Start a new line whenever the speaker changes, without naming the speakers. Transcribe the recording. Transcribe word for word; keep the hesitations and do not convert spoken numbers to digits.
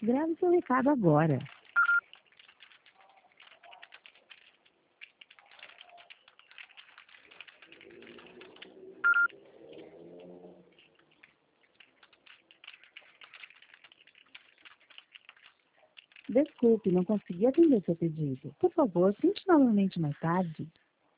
Grave seu recado agora. Desculpe, não consegui atender seu pedido. Por favor, tente novamente mais tarde.